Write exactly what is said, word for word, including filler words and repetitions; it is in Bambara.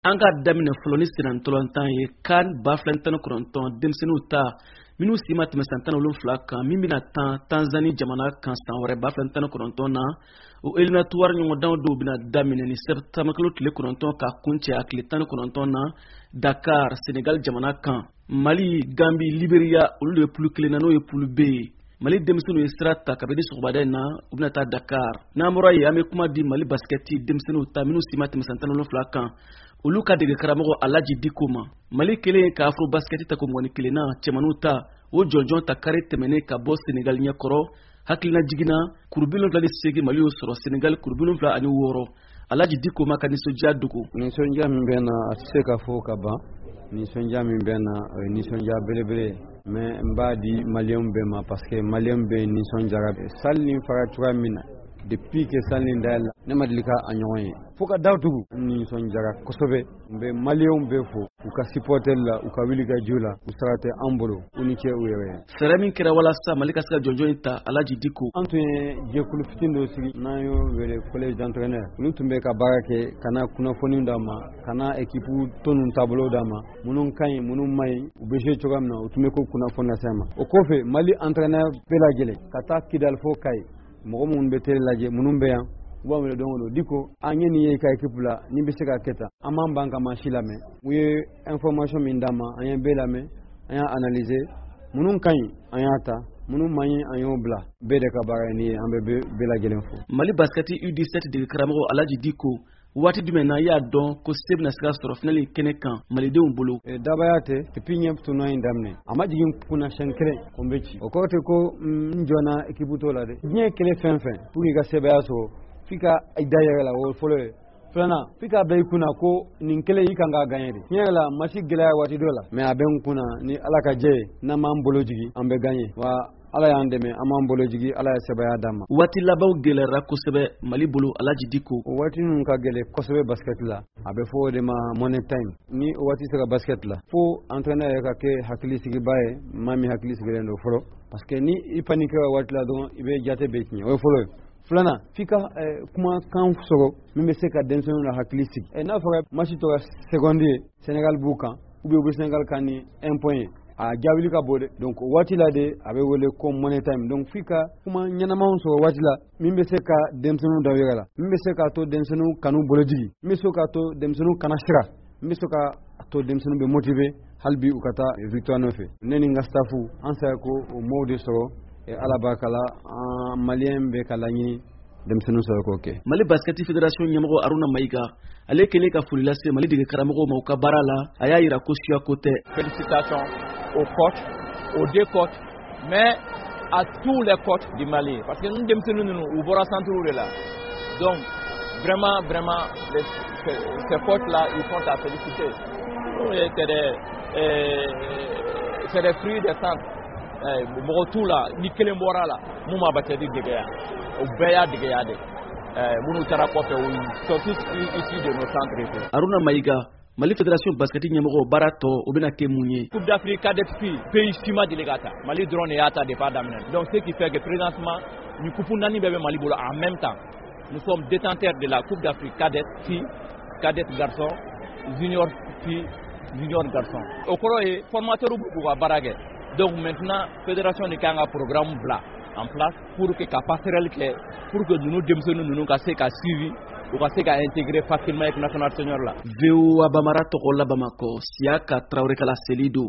An ka daminɛ fɔlɔ ni senatɔlɔntan ye kan ba fila tan kɔnɔntɔn denmisɛnninw ta minnu si ma tɛmɛ san tan wolonwula kan min bɛna tan Tanzanie jamana kan san wɛrɛ ba fila tan kɔnɔntɔn na o éliminatoire ɲɔgɔndan dɔw bɛna daminɛ ni septembre kalo tile kɔnɔntɔn ka kuncɛ a tile tan kɔnɔntɔn na Dakar Senegal jamana kan. Mali, Gambie, Liberia olu de ye poule kelen na n'o ye poule B ye. Mali denmisɛnninw ye sira ta kabini sɔgɔmada in na u bɛna taa Dakar. N'an bɔra yen an bɛ kuma di Mali basketi denmisɛnninw ta minnu si ma tɛmɛ san tan wolonwula kan olu ka dege karamɔgɔ Alaji Diko ma. Mali kelen ye ka Afro basketi ta ko mɔgɔni kelen na cɛmaninw ta o jɔnjɔn ta kari tɛmɛnen ka bɔ Senegal ɲɛkɔrɔ hakilina jiginna kuru bi wolonwula ni seegin Mali y'o sɔrɔ Senegal kuru bi wolonwula ani wɔɔrɔ. Alaji Diko ma ka nisɔndiya dogo. Nisɔndiya min bɛ na a tɛ se ka fɔ ka ban. Nisɔndiya min bɛ na o ye nisɔndiya belebele mais n b'a di maliyɛnw bɛɛ ma parce que maliyɛnw bɛ nisɔndiyara salle nin fara cogoya min na depuis que salle nin dayɛlɛ ne ma deli ka a ɲɔgɔn ye fo ka da tugu nisɔndiyara kosɛbɛ n bɛ maliyɛnw bɛɛ fo u ka supporter la u ka wuli ka jo la u sara tɛ an bolo u ni cɛ u yɛrɛ ye. Fɛɛrɛ min kɛra walasa Mali ka se ka jɔnjɔn in ta Alaji Diko. An tun ye jɛkulu fitinin dɔ sigi n'an y'o wele collège d'entraîneur olu tun bɛ ka baara kɛ ka na kunnafoni d'a ma ka na équipe tɔn ninnu taabolo d'a ma minnu ka ɲi minnu ma ɲi u bɛ jouer cogoya min na u tun bɛ ko kunnafoni lase a ma. O kɔfɛ Mali entraîneur bɛɛ lajɛlen ka taa Kidali fo Kayi mɔgɔ minnu bɛ télé lajɛ minnu bɛ yan u b'a wele don o don Diko an ye nin ye i ka équipe la ni bɛ se ka kɛ tan an m'an ban ka maa si lamɛn u ye information min d'a ma an ye bɛɛ lamɛn an y'a analyser minnu ka ɲi an y'a ta minnu man ɲi an y'o bila bɛɛ de ka baara ye nin ye an bɛ bɛɛ lajɛlen fo. Mali basketi U dix-sept dege karamɔgɔ Alaji Diko waati jumɛn na y'a dɔn ko se bɛna se ka sɔrɔ finali kɛnɛ kan malidenw bolo. Dabaya tɛ depuis ɲɛ tournoi in daminɛ a ma jigin kunna siɲɛ kelen ko n bɛ ci o kɔrɔ tɛ ko n jɔnna équipe t'o la dɛ diɲɛ kɛlɛ fɛn fɛn pour i ka sɛbɛya sɔrɔ f'i ka i da yɛrɛ la o fɔlɔ ye filanan f'i ka bɛɛ i kunna ko nin kelen i kan k'a gagner de tiɲɛ yɛrɛ la match gɛlɛya waati dɔ la mais a bɛ n kunna ni Ala ka jɛ ye n'an m'an bolo jigin an bɛ gagner wa Ala y'an dɛmɛ an m'an bolo jigin Ala ye sɛbɛya d'an ma. Waati labanw gɛlɛyara kosɛbɛ Mali bolo Alaji Diko. O waati ninnu ka gɛlɛn kosɛbɛ basket la a bɛ fɔ o de ma money time ni o waati sera basket la fo entraîneur yɛrɛ ka kɛ hakilisigiba ye maa min hakili sigilen don fɔlɔ parce que ni i paniquera waati la dɔrɔn i bɛ jate bɛɛ tiɲɛ o ye fɔlɔ ye. Filanan f'i ka kumakan sɔrɔ min bɛ se ka denmisɛnninw la hakili sigi n'a fɔra match tora seconde ye Sénégal b'u kan ou bien u bɛ Sénégal kan ni un point ye a jaabili ka bon de donc o waati la de a bɛ wele ko money time donc f'i ka kuma ɲɛnamaw sɔrɔ waati la min bɛ se ka denmisɛnninw da yɛrɛ la min bɛ se k'a to denmisɛnninw kanu bolo jigi min bɛ se k'a to denmisɛnninw kana siran min bɛ se k'a to denmisɛnninw bɛ motiver hali bi u ka taa victoire nɔfɛ ne ni n ka staff an sera ko o mɔɔw de sɔrɔ Ala barika la an maliyɛn bɛ ka laɲini denmisɛnninw sɔrɔ k'o kɛ. Mali basketi fédération ɲɛmɔgɔ Aruna Mayiga ale kɛlen ka foli lase Mali dege karamɔgɔw ma u ka baara la a y'a jira ko suya ko tɛ. Félicitations aux coachs, aux deux coachs, mais à tous les coachs du Mali parce que nous denmisɛnninw ninnu u bɔra centre de la donc vraiment vraiment les, ces, ces coachs là ils sont à féliciter. C'est des euh, c'est des fruits des centres. Mɔgɔ t'u la ni kelen bɔra la mun ma basket dege yan o bɛɛ y'a dege yan de minnu taara kɔfɛ o surtout ici de nos centres. Aruna Mayiga Mali fédération basket ɲɛmɔgɔ baara tɔ o bɛna kɛ mun ye. Coupe d'Afrique cadet fille pays si ma deli ka ta Mali dɔrɔn de y'a ta depuis a daminɛ donc ce qui fait que présentement nin coupe naani bɛɛ bɛ Mali bolo en même temps nous sommes détenteurs de la Coupe d'Afrique cadet fille cadet garçon junior fille junior garçon o kɔrɔ ye formateur b'u ka baara kɛ. Donc maintenant, fédération de kan ka programme bila en place pour que ka passerelle kɛ pour que ninnu denmisɛnninw ninnu ka se ka suivi u ka se ka intégrer facilement équipe nationale senior la. V O A Bamara tɔgɔ la Bamakɔ Siyaka Traoré Kala Selido.